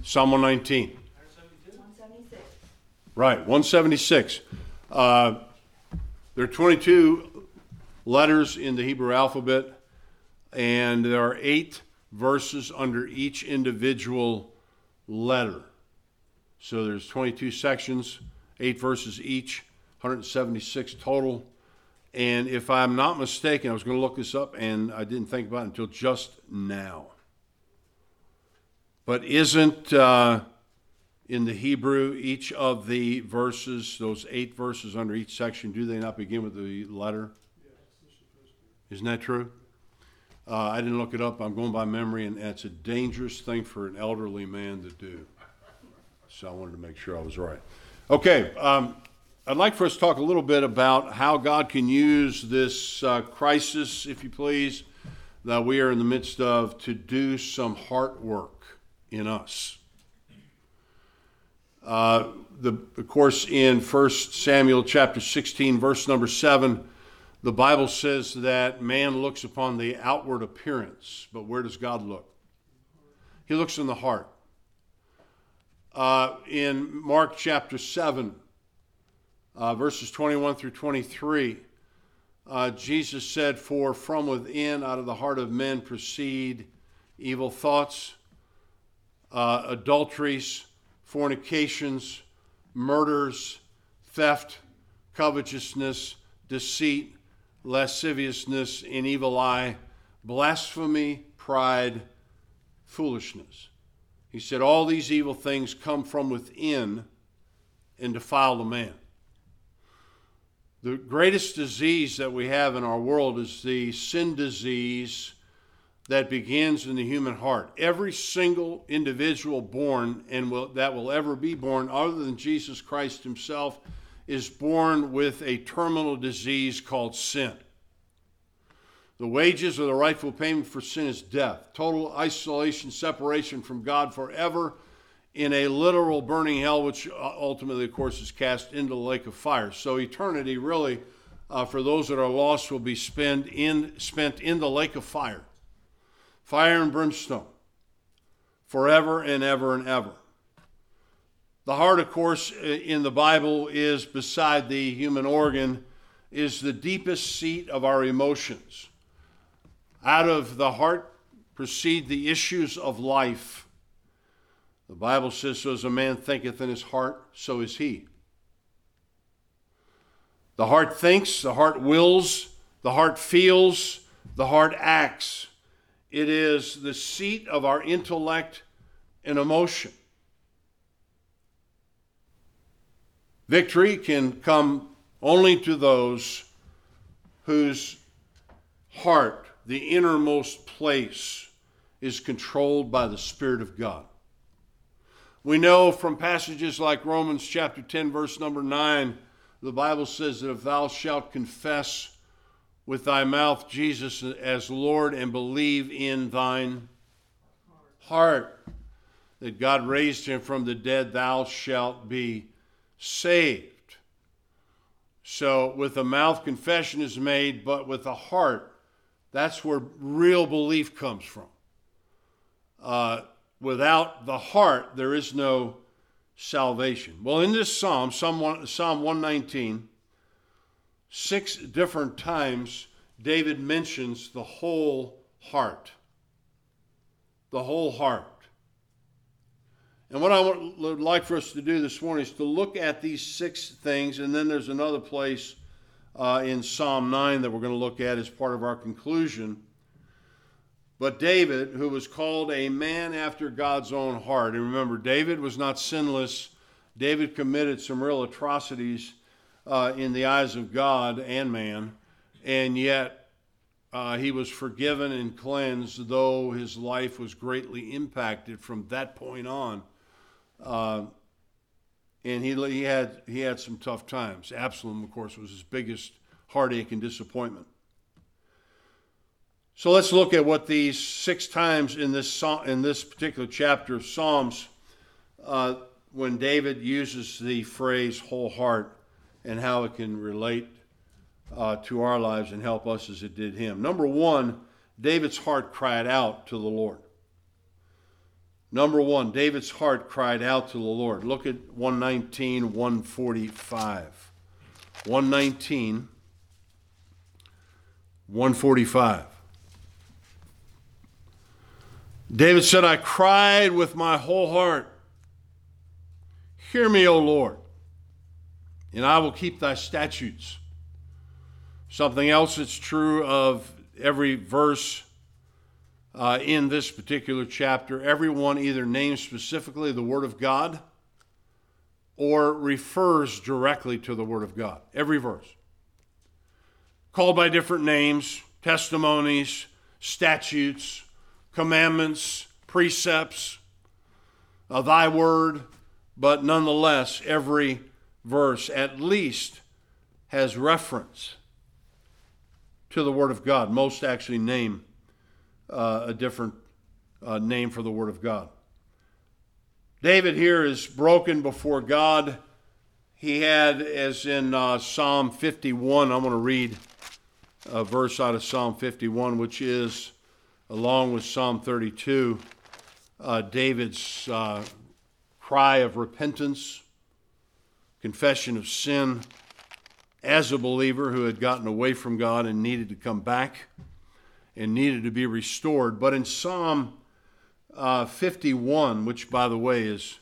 Psalm 119. 176. Right, 176. There are 22 letters in the Hebrew alphabet, and there are 8 verses under each individual letter. So there's 22 sections, 8 verses each, 176 total. And if I'm not mistaken, I was going to look this up, and I didn't think about it until just now. But isn't in the Hebrew, each of the verses, those 8 verses under each section, do they not begin with the letter? Isn't that true? I didn't look it up. I'm going by memory, and it's a dangerous thing for an elderly man to do. So I wanted to make sure I was right. Okay, I'd like for us to talk a little bit about how God can use this crisis, if you please, that we are in the midst of to do some heart work in us. Of course, in 1 Samuel chapter 16, verse number 7, the Bible says that man looks upon the outward appearance, but where does God look? He looks in the heart. In Mark chapter 7, verses 21 through 23, Jesus said, "For from within, out of the heart of men, proceed evil thoughts, adulteries, fornications, murders, theft, covetousness, deceit, lasciviousness, an evil eye, blasphemy, pride, foolishness." He said all these evil things come from within and defile the man. The greatest disease that we have in our world is the sin disease that begins in the human heart. Every single individual born and that will ever be born, other than Jesus Christ himself, is born with a terminal disease called sin. The wages or the rightful payment for sin is death, total isolation, separation from God forever in a literal burning hell, which ultimately, of course, is cast into the lake of fire. So eternity really, for those that are lost, will be spent in the lake of fire. Fire and brimstone, forever and ever and ever. The heart, of course, in the Bible is, beside the human organ, is the deepest seat of our emotions. Out of the heart proceed the issues of life. The Bible says, "So as a man thinketh in his heart, so is he." The heart thinks, the heart wills, the heart feels, the heart acts. It is the seat of our intellect and emotion. Victory can come only to those whose heart, the innermost place, is controlled by the Spirit of God. We know from passages like Romans chapter 10, verse number 9, the Bible says that if thou shalt confess with thy mouth Jesus as Lord and believe in thine heart that God raised him from the dead, thou shalt be saved. So with the mouth confession is made, but with the heart, that's where real belief comes from. Without the heart, there is no salvation. Well, in this Psalm 119, 6 different times, David mentions the whole heart. The whole heart. And what I would like for us to do this morning is to look at these 6 things, and then there's another place in Psalm 9 that we're going to look at as part of our conclusion. But David, who was called a man after God's own heart, and remember, David was not sinless. David committed some real atrocities in the eyes of God and man, and yet he was forgiven and cleansed, though his life was greatly impacted from that point on. And he had some tough times. Absalom, of course, was his biggest heartache and disappointment. So let's look at what these 6 times in this particular chapter of Psalms, when David uses the phrase whole heart, and how it can relate to our lives and help us as it did him. Number 1, David's heart cried out to the Lord. Number one, David's heart cried out to the Lord. Look at 119, 145. 119, 145. David said, I cried with my whole heart. Hear me, O Lord, and I will keep thy statutes. Something else that's true of every verse in this particular chapter, everyone either names specifically the Word of God or refers directly to the Word of God. Every verse. Called by different names, testimonies, statutes, commandments, precepts, thy word, but nonetheless, every verse at least has reference to the Word of God. Most actually name a different name for the Word of God. David here is broken before God. He had, as in Psalm 51, I'm going to read a verse out of Psalm 51, which is, along with Psalm 32, David's cry of repentance, confession of sin, as a believer who had gotten away from God and needed to come back and needed to be restored. But in Psalm 51, which, by the way, is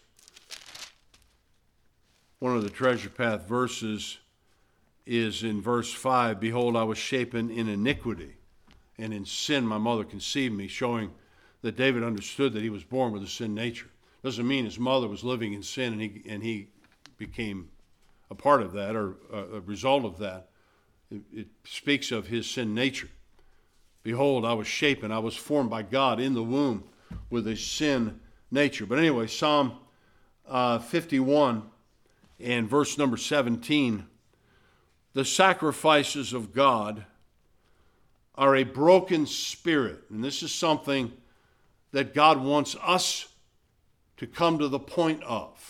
one of the treasure path verses, is in verse 5, Behold, I was shapen in iniquity, and in sin my mother conceived me, showing that David understood that he was born with a sin nature. Doesn't mean his mother was living in sin and he became a part of that or a result of that. It speaks of his sin nature. Behold, I was shapen, I was formed by God in the womb with a sin nature. But anyway, Psalm 51 and verse number 17, the sacrifices of God are a broken spirit. And this is something that God wants us to come to the point of.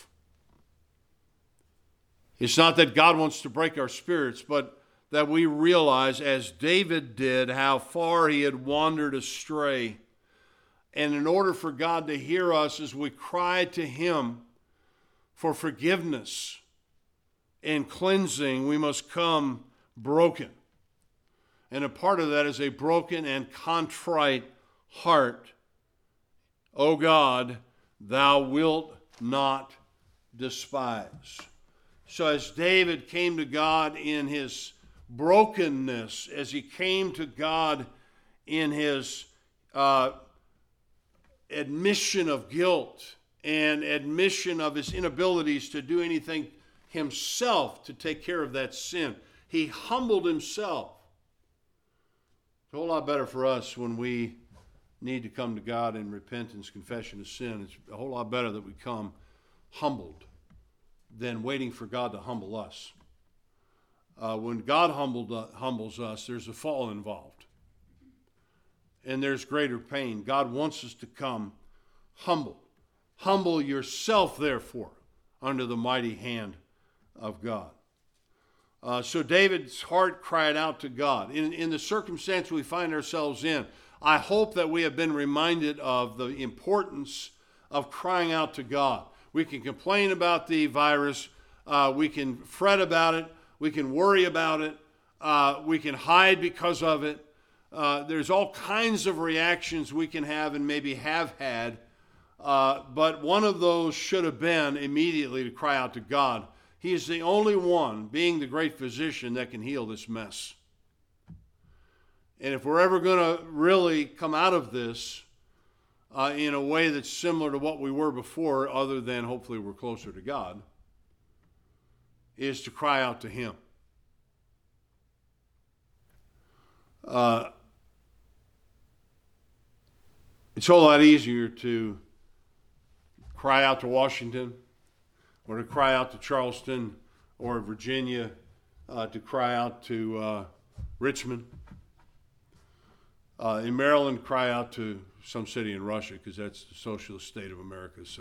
It's not that God wants to break our spirits, but that we realize, as David did, how far he had wandered astray. And in order for God to hear us as we cry to him for forgiveness and cleansing, we must come broken. And a part of that is a broken and contrite heart. O God, thou wilt not despise. So as David came to God in his brokenness, as he came to God in his admission of guilt and admission of his inabilities to do anything himself to take care of that sin, he humbled himself. It's a whole lot better for us when we need to come to God in repentance, confession of sin. It's a whole lot better that we come humbled than waiting for God to humble us. When God humbles us, there's a fall involved. And there's greater pain. God wants us to come humble. Humble yourself, therefore, under the mighty hand of God. So David's heart cried out to God. In the circumstance we find ourselves in, I hope that we have been reminded of the importance of crying out to God. We can complain about the virus. We can fret about it. We can worry about it. We can hide because of it. There's all kinds of reactions we can have and maybe have had. But one of those should have been immediately to cry out to God. He is the only one, being the great physician, that can heal this mess. And if we're ever going to really come out of this in a way that's similar to what we were before, other than hopefully we're closer to God, is to cry out to him. It's a whole lot easier to cry out to Washington, or to cry out to Charleston, or Virginia, to cry out to Richmond. In Maryland, cry out to some city in Russia, because that's the socialist state of America. So,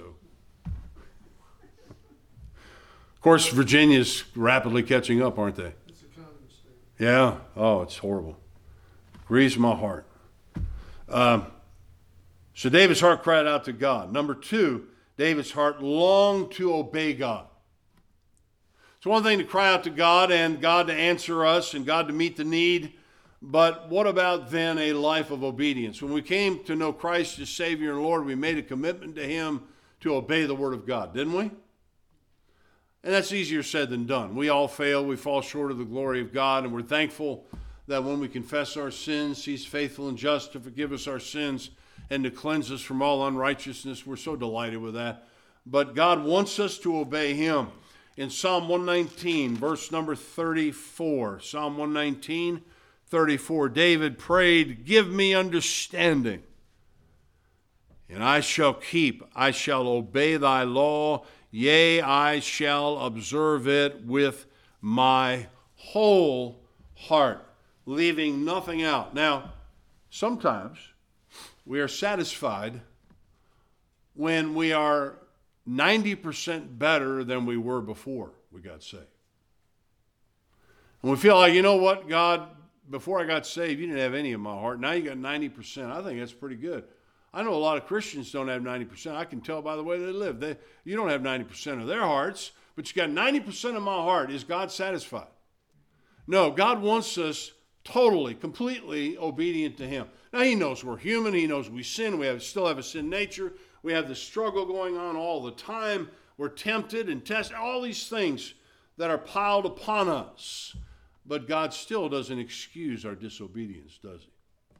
of course, Virginia's rapidly catching up, aren't they? It's a communist state. Yeah. Oh, it's horrible. Grieves my heart. So David's heart cried out to God. Number two, David's heart longed to obey God. It's one thing to cry out to God and God to answer us and God to meet the need, but what about then a life of obedience? When we came to know Christ as Savior and Lord, we made a commitment to Him to obey the Word of God, didn't we? And that's easier said than done. We all fail. We fall short of the glory of God, and we're thankful that when we confess our sins, He's faithful and just to forgive us our sins and to cleanse us from all unrighteousness. We're so delighted with that. But God wants us to obey Him. In Psalm 119, verse number 34, Psalm 119, 34, David prayed, "Give me understanding, and I shall obey thy law. Yea, I shall observe it with my whole heart," leaving nothing out. Now, sometimes we are satisfied when we are 90% better than we were before we got saved. And we feel like, you know what, God, before I got saved, you didn't have any of my heart. Now you got 90%. I think that's pretty good. I know a lot of Christians don't have 90%. I can tell by the way they live. You don't have 90% of their hearts, but you got 90% of my heart. Is God satisfied? No, God wants us totally, completely obedient to Him. Now, He knows we're human. He knows we sin. We still have a sin nature. We have the struggle going on all the time. We're tempted and tested. All these things that are piled upon us. But God still doesn't excuse our disobedience, does He?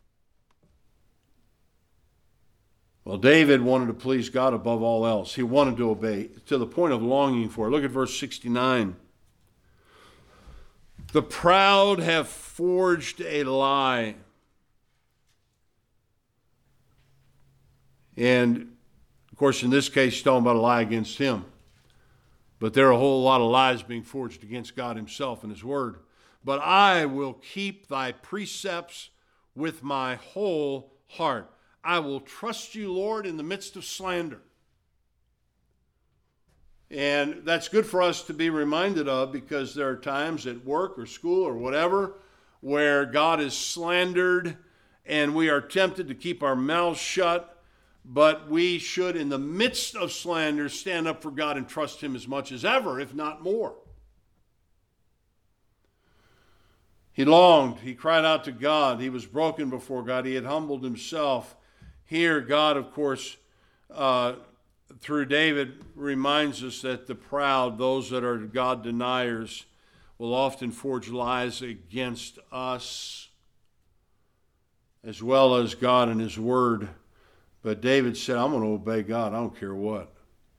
Well, David wanted to please God above all else. He wanted to obey to the point of longing for it. Look at verse 69. The proud have forged a lie. And, of course, in this case, he's talking about a lie against Him. But there are a whole lot of lies being forged against God Himself and His Word. But I will keep thy precepts with my whole heart. I will trust you, Lord, in the midst of slander. And that's good for us to be reminded of, because there are times at work or school or whatever where God is slandered and we are tempted to keep our mouths shut. But we should, in the midst of slander, stand up for God and trust Him as much as ever, if not more. He longed. He cried out to God. He was broken before God. He had humbled himself. Here, God, of course, through David, reminds us that the proud, those that are God deniers, will often forge lies against us, as well as God and His Word. But David said, I'm going to obey God. I don't care what.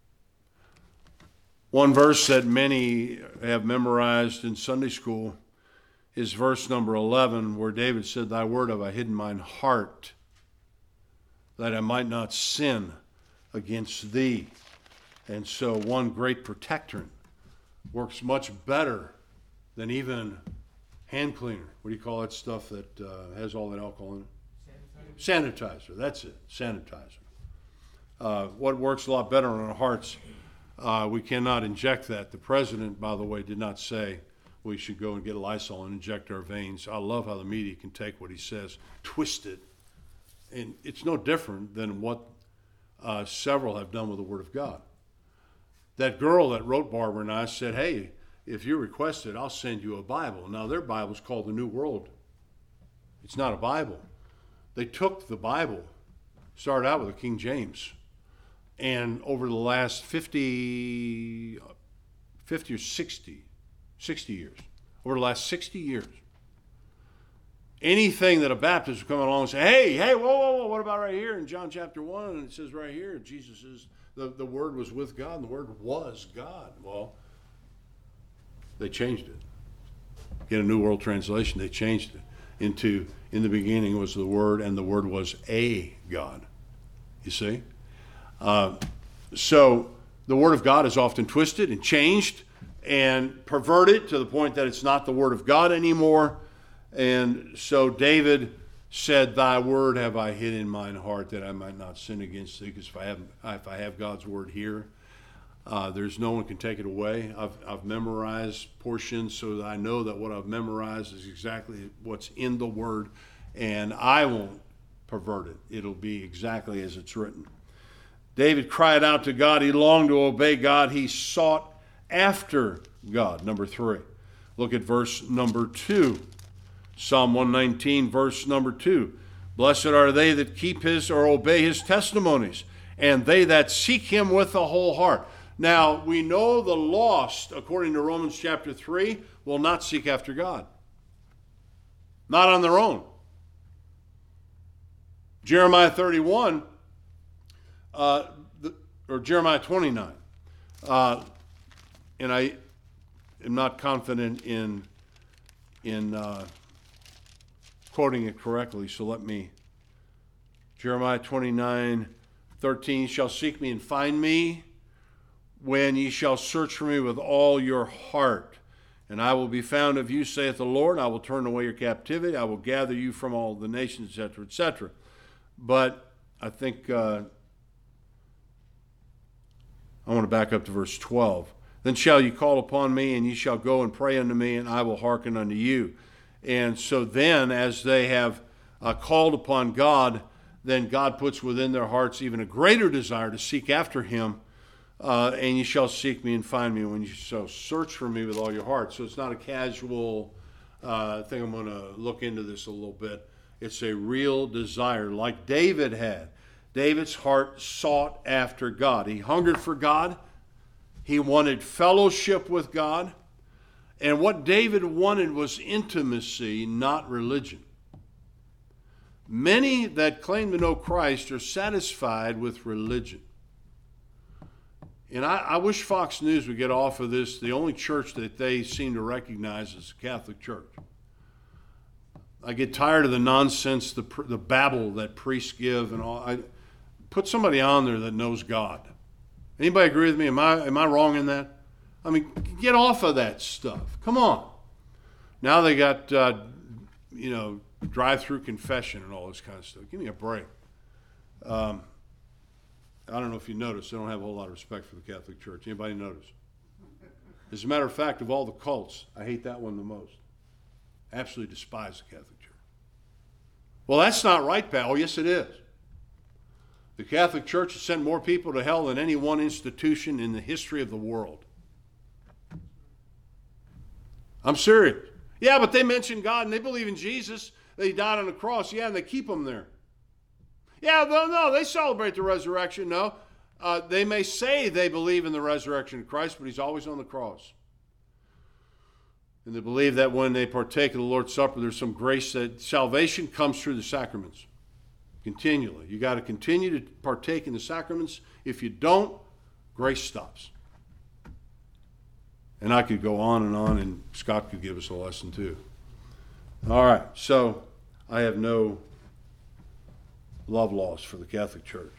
One verse that many have memorized in Sunday school is verse number 11, where David said, Thy word have I hidden in mine heart, that I might not sin against Thee. And so one great protectorant works much better than even hand cleaner. What do you call that stuff that has all that alcohol in it? Sanitizer, that's it, sanitizer. What works a lot better on our hearts, we cannot inject that. The president, by the way, did not say we should go and get Lysol and inject our veins. I love how the media can take what he says, twist it, and it's no different than what several have done with the Word of God. That girl that wrote Barbara and I said, hey, if you request it, I'll send you a Bible. Now, their Bible's called the New World. It's not a Bible. They took the Bible, started out with the King James, and over the last 50 or 60 years, over the last 60 years, anything that a Baptist would come along and say, hey, whoa, what about right here in John chapter 1? And it says right here, Jesus is, the Word was with God, and the Word was God. Well, they changed it. Get a New World Translation, they changed it into, in the beginning was the Word, and the Word was a God. You see? So the Word of God is often twisted and changed and perverted to the point that it's not the Word of God anymore. And so David said, Thy word have I hid in mine heart, that I might not sin against Thee. Because if I have God's word here, there's no one can take it away. I've memorized portions so that I know that what I've memorized is exactly what's in the Word, and I won't pervert it. It'll be exactly as it's written. David cried out to God. He longed to obey God. He sought after God. Number 3. Look at verse number 2. Psalm 119, verse number 2. Blessed are they that keep his or obey his testimonies, and they that seek him with the whole heart. Now, we know the lost, according to Romans chapter 3, will not seek after God. Not on their own. Jeremiah 31, or Jeremiah 29. And I am not confident in quoting it correctly, so let me. Jeremiah 29:13, ye shall seek me and find me when ye shall search for me with all your heart. And I will be found of you, saith the Lord. I will turn away your captivity. I will gather you from all the nations, etc., etc. But I think I want to back up to verse 12. Then shall you call upon me, and ye shall go and pray unto me, and I will hearken unto you. And so then, as they have called upon God, then God puts within their hearts even a greater desire to seek after him. And you shall seek me and find me when you shall search for me with all your heart. So it's not a casual thing. I'm going to look into this a little bit. It's a real desire, like David had. David's heart sought after God. He hungered for God. He wanted fellowship with God. And what David wanted was intimacy, not religion. Many that claim to know Christ are satisfied with religion. And I wish Fox News would get off of this. The only church that they seem to recognize is the Catholic Church. I get tired of the nonsense, the babble that priests give and all. Put somebody on there that knows God. Anybody agree with me? Am I wrong in that? I mean, get off of that stuff. Come on. Now they got, drive-through confession and all this kind of stuff. Give me a break. I don't know if you noticed, I don't have a whole lot of respect for the Catholic Church. Anybody notice? As a matter of fact, of all the cults, I hate that one the most. Absolutely despise the Catholic Church. Well, that's not right, pal. Oh, yes, it is. The Catholic Church has sent more people to hell than any one institution in the history of the world. I'm serious. Yeah, but they mention God and they believe in Jesus. They died on the cross. Yeah, and they keep him there. Yeah, no, they celebrate the resurrection. No, they may say they believe in the resurrection of Christ, but he's always on the cross. And they believe that when they partake of the Lord's Supper, there's some grace that salvation comes through the sacraments. Continually. You got to continue to partake in the sacraments. If you don't, grace stops. And I could go on, and Scott could give us a lesson too. All right, so I have no love lost for the Catholic Church.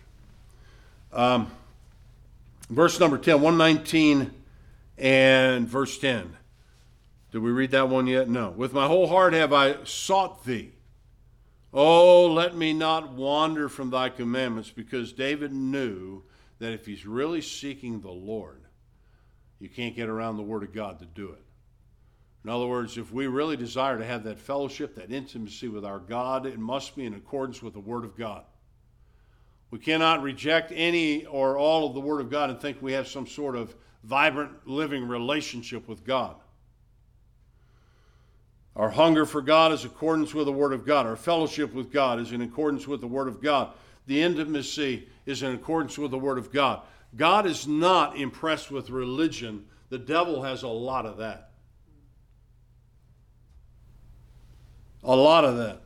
Verse number 10, 119 and verse 10. Did we read that one yet? No. With my whole heart have I sought thee. Oh, let me not wander from thy commandments, because David knew that if he's really seeking the Lord, you can't get around the Word of God to do it. In other words, if we really desire to have that fellowship, that intimacy with our God, it must be in accordance with the Word of God. We cannot reject any or all of the Word of God and think we have some sort of vibrant, living relationship with God. Our hunger for God is in accordance with the Word of God. Our fellowship with God is in accordance with the Word of God. The intimacy is in accordance with the Word of God. God is not impressed with religion. The devil has a lot of that. A lot of that.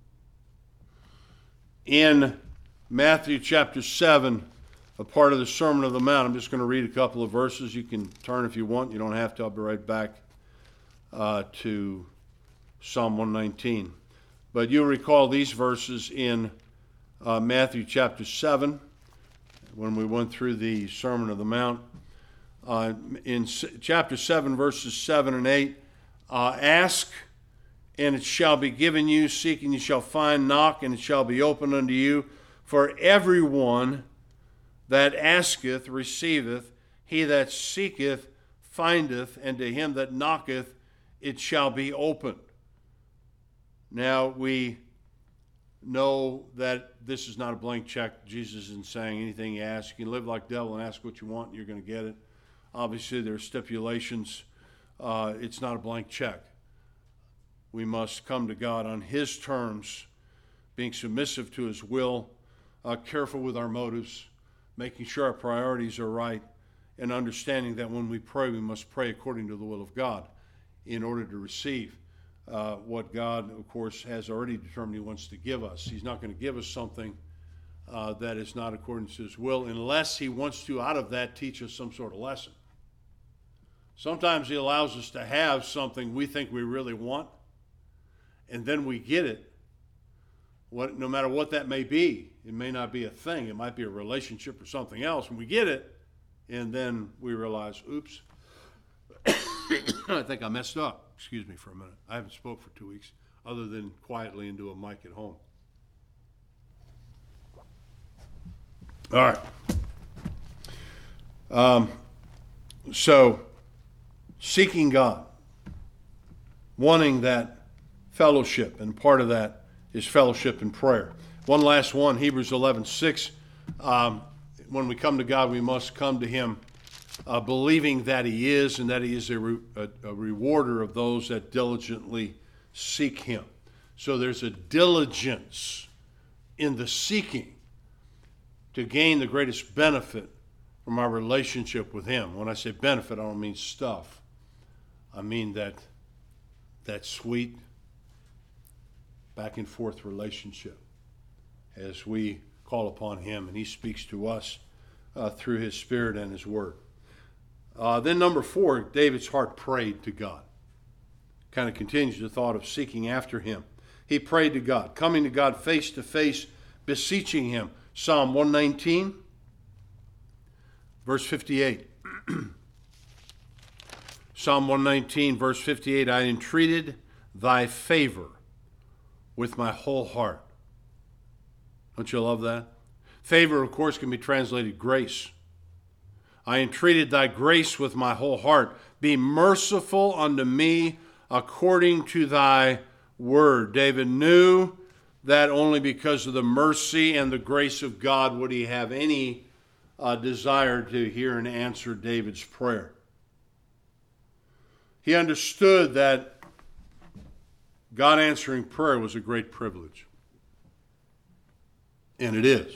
In Matthew chapter 7, a part of the Sermon on the Mount, I'm just going to read a couple of verses. You can turn if you want. You don't have to. I'll be right back to Psalm 119. But you'll recall these verses in Matthew chapter 7, when we went through the Sermon on the Mount. In chapter 7, verses 7 and 8, ask, and it shall be given you. Seek, and you shall find. Knock, and it shall be opened unto you. For everyone that asketh receiveth. He that seeketh findeth. And to him that knocketh it shall be opened. Now, we know that this is not a blank check. Jesus isn't saying anything you ask. You can live like the devil and ask what you want and you're going to get it. Obviously, there are stipulations. It's not a blank check. We must come to God on His terms, being submissive to His will, careful with our motives, making sure our priorities are right, and understanding that when we pray, we must pray according to the will of God in order to receive what God, of course, has already determined He wants to give us. He's not going to give us something that is not according to His will unless He wants to, out of that, teach us some sort of lesson. Sometimes He allows us to have something we think we really want, and then we get it. No matter what that may be, it may not be a thing. It might be a relationship or something else, and we get it, and then we realize, oops, I think I messed up. Excuse me for a minute. I haven't spoke for 2 weeks, other than quietly into a mic at home. All right. So, seeking God, wanting that fellowship, and part of that is fellowship in prayer. One last one, Hebrews 11:6. When we come to God, we must come to Him believing that He is, and that He is a rewarder of those that diligently seek Him. So there's a diligence in the seeking to gain the greatest benefit from our relationship with Him. When I say benefit, I don't mean stuff. I mean that sweet back and forth relationship as we call upon Him and He speaks to us through His Spirit and His Word. Then number 4, David's heart prayed to God. Kind of continues the thought of seeking after Him. He prayed to God, coming to God face to face, beseeching Him. Psalm 119, verse 58. Psalm 119, verse 58, I entreated thy favor with my whole heart. Don't you love that? Favor, of course, can be translated grace. I entreated thy grace with my whole heart. Be merciful unto me according to thy word. David knew that only because of the mercy and the grace of God would he have any desire to hear and answer David's prayer. He understood that God answering prayer was a great privilege. And it is.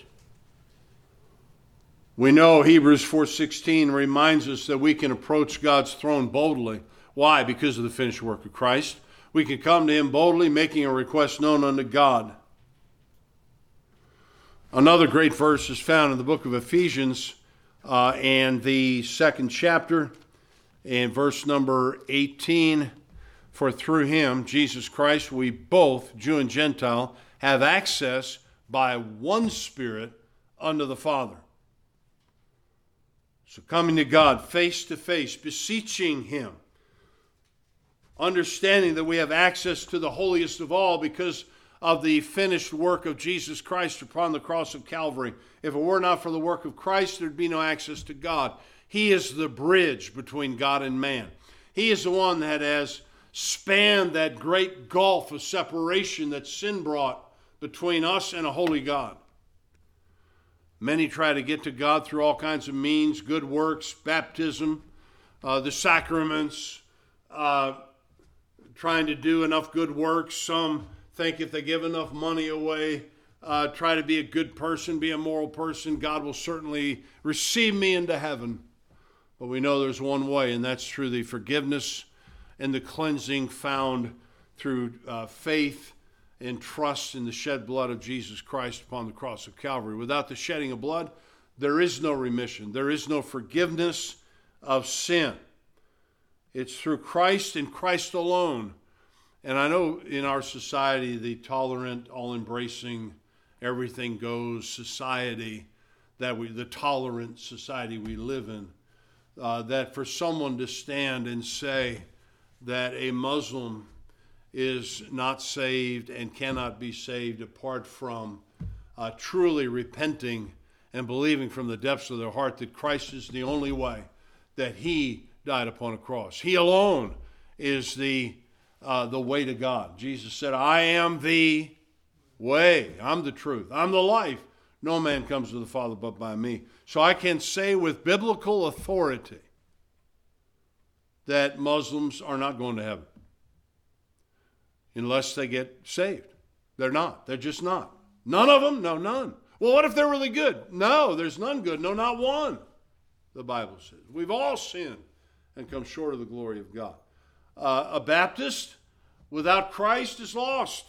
We know Hebrews 4:16 reminds us that we can approach God's throne boldly. Why? Because of the finished work of Christ. We can come to Him boldly, making a request known unto God. Another great verse is found in the book of Ephesians and the 2nd chapter and verse number 18. For through Him, Jesus Christ, we both, Jew and Gentile, have access by one Spirit unto the Father. So coming to God face to face, beseeching Him, understanding that we have access to the holiest of all because of the finished work of Jesus Christ upon the cross of Calvary. If it were not for the work of Christ, there'd be no access to God. He is the bridge between God and man. He is the one that has spanned that great gulf of separation that sin brought between us and a holy God. Many try to get to God through all kinds of means, good works, baptism, the sacraments, trying to do enough good works. Some think if they give enough money away, try to be a good person, be a moral person, God will certainly receive me into heaven. But we know there's one way, and that's through the forgiveness and the cleansing found through faith and trust in the shed blood of Jesus Christ upon the cross of Calvary. Without the shedding of blood, there is no remission. There is no forgiveness of sin. It's through Christ and Christ alone. And I know in our society, the tolerant, all-embracing, everything goes society, the tolerant society we live in, that for someone to stand and say that a Muslim is not saved and cannot be saved apart from truly repenting and believing from the depths of their heart that Christ is the only way, that He died upon a cross. He alone is the way to God. Jesus said, I am the way. I'm the truth. I'm the life. No man comes to the Father but by me. So I can say with biblical authority that Muslims are not going to heaven unless they get saved. They're not. They're just not. None of them? No, none. Well, what if they're really good? No, there's none good. No, not one, the Bible says. We've all sinned and come short of the glory of God. A Baptist without Christ is lost.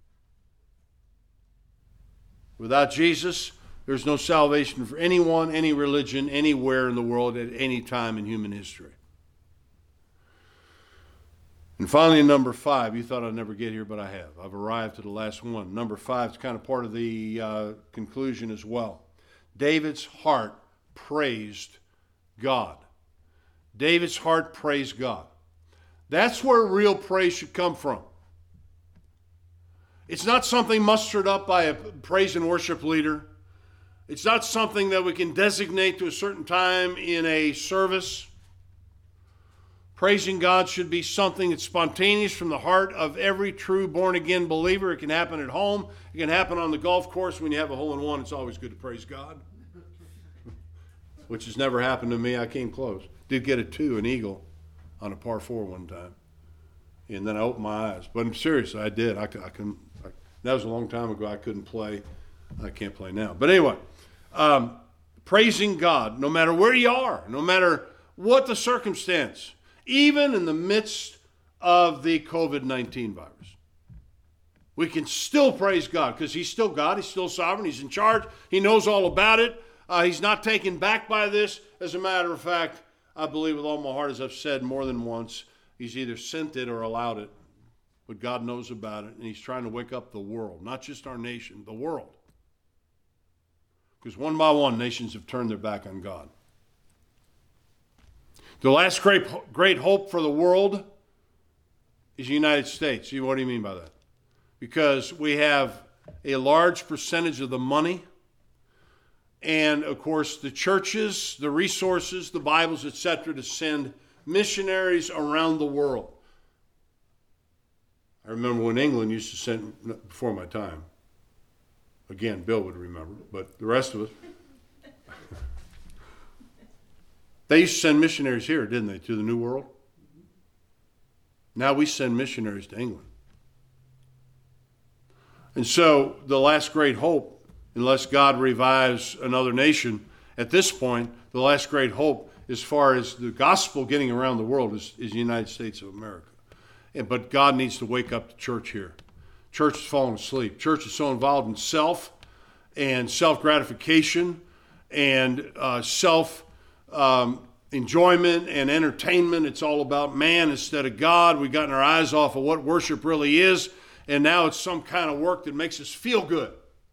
Without Jesus, there's no salvation for anyone, any religion, anywhere in the world at any time in human history. And finally, number 5. You thought I'd never get here, but I have. I've arrived to the last one. Number 5 is kind of part of the conclusion as well. David's heart praised God. David's heart praised God. That's where real praise should come from. It's not something mustered up by a praise and worship leader. It's not something that we can designate to a certain time in a service. Praising God should be something that's spontaneous from the heart of every true born-again believer. It can happen at home. It can happen on the golf course when you have a hole-in-one. It's always good to praise God, which has never happened to me. I came close. Did get a 2, an eagle, on a par 4 one time. And then I opened my eyes. But seriously, I did. That was a long time ago. I couldn't play. I can't play now. But anyway, praising God, no matter where you are, no matter what the circumstance, even in the midst of the COVID-19 virus. We can still praise God because He's still God. He's still sovereign. He's in charge. He knows all about it. He's not taken back by this. As a matter of fact, I believe with all my heart, as I've said more than once, He's either sent it or allowed it. But God knows about it, and He's trying to wake up the world, not just our nation, the world. Because one by one, nations have turned their back on God. The last great hope for the world is the United States. What do you mean by that? Because we have a large percentage of the money and, of course, the churches, the resources, the Bibles, etc., to send missionaries around the world. I remember when England used to send, before my time, again, Bill would remember, but the rest of us, they used to send missionaries here, didn't they, to the New World? Now we send missionaries to England. And so the last great hope, unless God revives another nation, at this point, the last great hope as far as the gospel getting around the world is the United States of America. But God needs to wake up the church here. Church is falling asleep. Church is so involved in self and self-gratification and enjoyment and entertainment. It's all about man instead of God. We've gotten our eyes off of what worship really is, and now it's some kind of work that makes us feel good.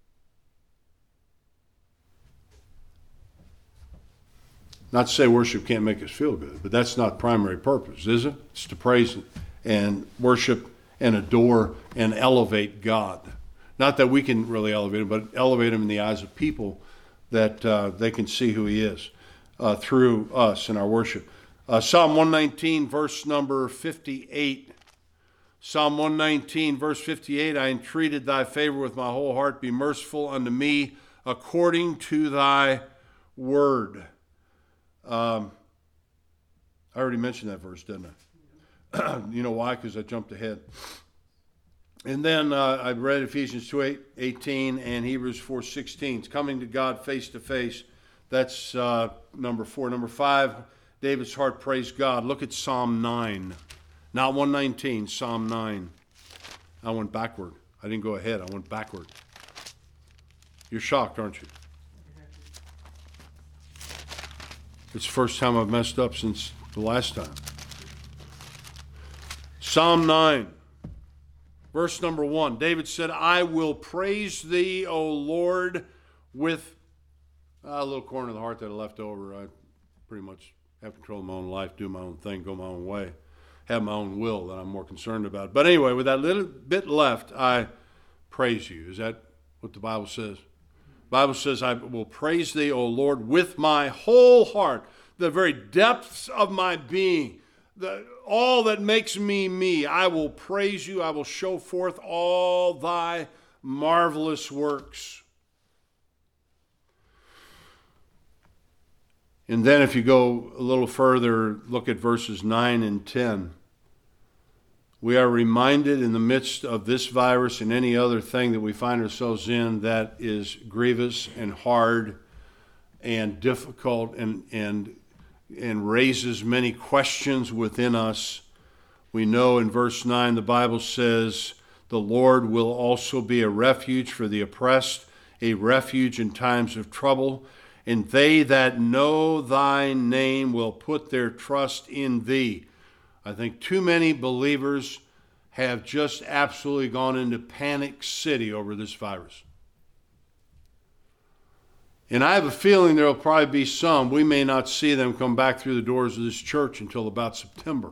Not to say worship can't make us feel good, but that's not the primary purpose, is it? It's to praise and worship and adore and elevate God. Not that we can really elevate Him, but elevate Him in the eyes of people that they can see who He is through us in our worship. Psalm 119, verse number 58. Psalm 119, verse 58, I entreated thy favor with my whole heart. Be merciful unto me according to thy word. I already mentioned that verse, didn't I? You know why? Because I jumped ahead. And then I read Ephesians 2:18 and Hebrews 4:16. It's coming to God face to face. That's number 4. Number 5, David's heart praised God. Look at Psalm 9. Not 119, Psalm 9. I went backward. I didn't go ahead. I went backward. You're shocked, aren't you? It's the first time I've messed up since the last time. Psalm 9, verse number 1. David said, I will praise thee, O Lord, with a little corner of the heart that I left over. I pretty much have control of my own life, do my own thing, go my own way, have my own will that I'm more concerned about. But anyway, with that little bit left, I praise you. Is that what the Bible says? The Bible says, I will praise thee, O Lord, with my whole heart, the very depths of my being, all that makes me me. I will praise you. I will show forth all thy marvelous works. And then if you go a little further, look at verses 9 and 10. We are reminded in the midst of this virus and any other thing that we find ourselves in that is grievous and hard and difficult and raises many questions within us. We know in verse 9 the Bible says, the Lord will also be a refuge for the oppressed, a refuge in times of trouble. And they that know thy name will put their trust in thee. I think too many believers have just absolutely gone into panic city over this virus. And I have a feeling there will probably be some, we may not see them come back through the doors of this church until about September.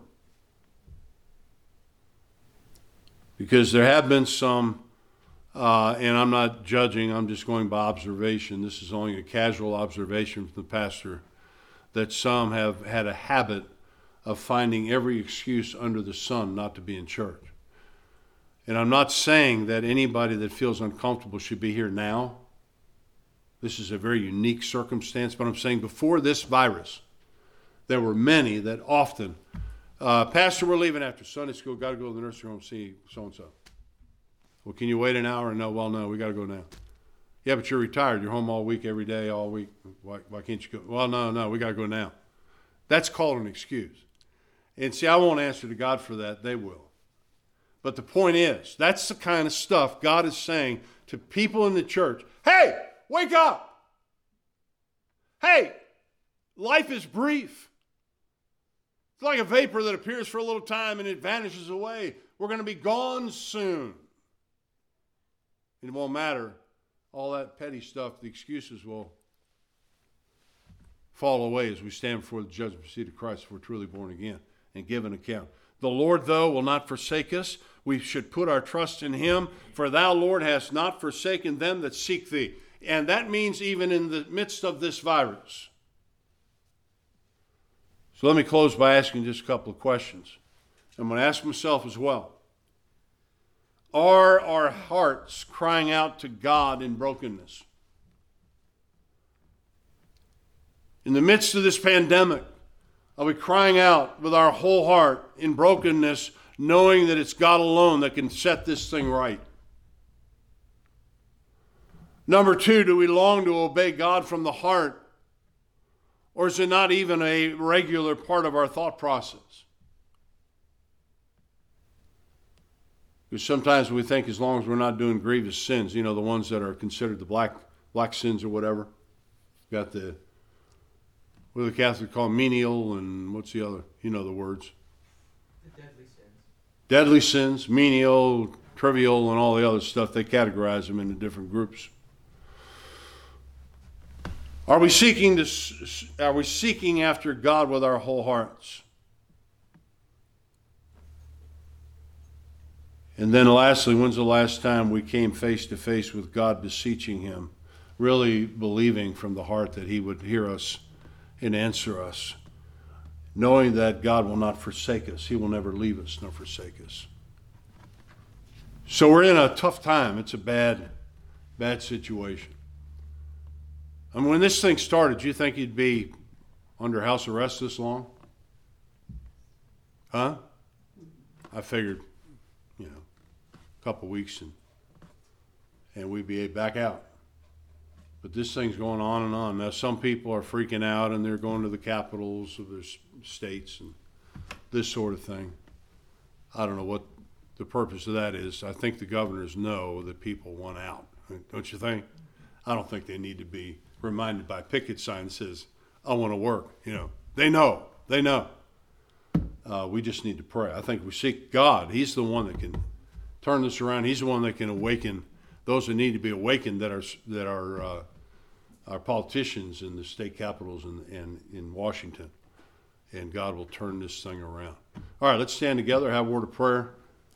Because there have been some, and I'm not judging, I'm just going by observation. This is only a casual observation from the pastor, that some have had a habit of finding every excuse under the sun not to be in church. And I'm not saying that anybody that feels uncomfortable should be here now. This is a very unique circumstance, but I'm saying before this virus, there were many that often, Pastor, we're leaving after Sunday school, got to go to the nursery home, see so-and-so. Well, can you wait an hour? No, well, no, we got to go now. Yeah, but you're retired. You're home all week, every day, all week. Why can't you go? Well, no, we got to go now. That's called an excuse. And see, I won't answer to God for that. They will. But the point is, that's the kind of stuff God is saying to people in the church. Hey, wake up. Hey, life is brief. It's like a vapor that appears for a little time and it vanishes away. We're going to be gone soon. It won't matter. All that petty stuff, the excuses will fall away as we stand before the judgment seat of Christ if we're truly born again and give an account. The Lord, though, will not forsake us. We should put our trust in him. For thou, Lord, hast not forsaken them that seek thee. And that means even in the midst of this virus. So let me close by asking just a couple of questions. I'm going to ask myself as well. Are our hearts crying out to God in brokenness? In the midst of this pandemic, are we crying out with our whole heart in brokenness, knowing that it's God alone that can set this thing right? Number two, do we long to obey God from the heart? Or is it not even a regular part of our thought process? Because sometimes we think as long as we're not doing grievous sins, the ones that are considered the black sins or whatever. Got the, what do the Catholics call menial, and what's the other? You know the words. The deadly sins. Deadly sins, menial, trivial, and all the other stuff. They categorize them into different groups. Are we seeking after God with our whole hearts? And then lastly, when's the last time we came face to face with God, beseeching him, really believing from the heart that he would hear us and answer us, knowing that God will not forsake us. He will never leave us nor forsake us. So we're in a tough time. It's a bad situation. I mean, when this thing started, do you think you'd be under house arrest this long? Huh? I figured, a couple weeks and we'd be back out. But this thing's going on and on. Now, some people are freaking out and they're going to the capitals of their states and this sort of thing. I don't know what the purpose of that is. I think the governors know that people want out. Don't you think? I don't think they need to be reminded by a picket sign that says, I want to work. They know. We just need to pray. I think we seek God. He's the one that can turn this around. He's the one that can awaken those that need to be awakened, that are our politicians in the state capitals and in Washington. And God will turn this thing around. All right, let's stand together, have a word of prayer.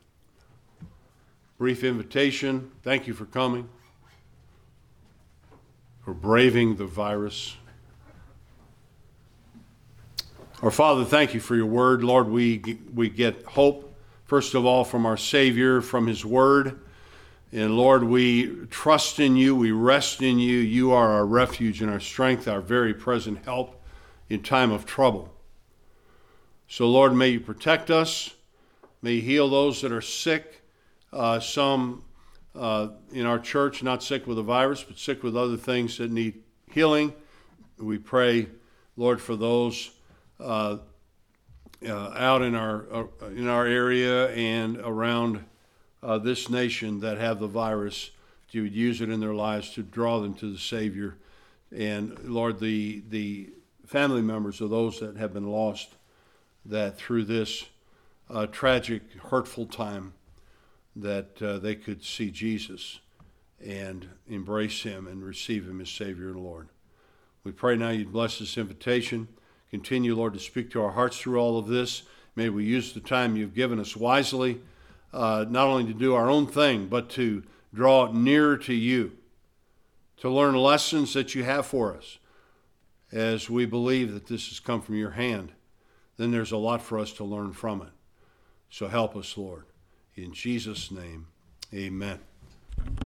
Brief invitation. Thank you for coming, for braving the virus. Our Father, thank you for your word. Lord, we get hope, first of all, from our Savior, from his word. And Lord, we trust in you, we rest in you. You are our refuge and our strength, our very present help in time of trouble. So Lord, may you protect us. May you heal those that are sick. Some in our church, not sick with a virus, but sick with other things that need healing. We pray, Lord, for those out in our area and around this nation that have the virus. You would use it in their lives to draw them to the Savior. And Lord, the family members of those that have been lost, that through this tragic, hurtful time, that they could see Jesus and embrace him and receive him as Savior and Lord. We pray now you'd bless this invitation. Continue, Lord, to speak to our hearts through all of this. May we use the time you've given us wisely, not only to do our own thing, but to draw nearer to you, to learn lessons that you have for us. As we believe that this has come from your hand, then there's a lot for us to learn from it. So help us, Lord. In Jesus' name, amen.